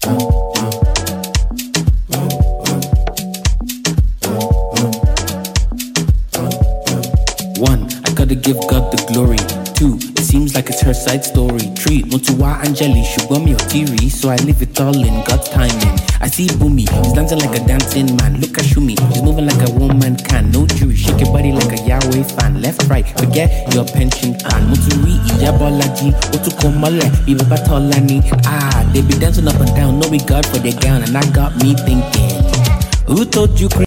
One, I gotta give God the glory. Two, it seems like it's her side story. Three, Mutuwa Angeli, Shubami or Tiri, so I leave it all in God's timing. I see Boomy, he's dancing like a dancing man. Look at Shumi, she's moving like a woman can. No jury, shake your body like a Yahweh fan. Left, right, forget your pension plan. Muturi, Iyabolaji, Otukomole, Bibabatolani. They be dancing up and down, no regard for their gown, and that got me thinking, who told you?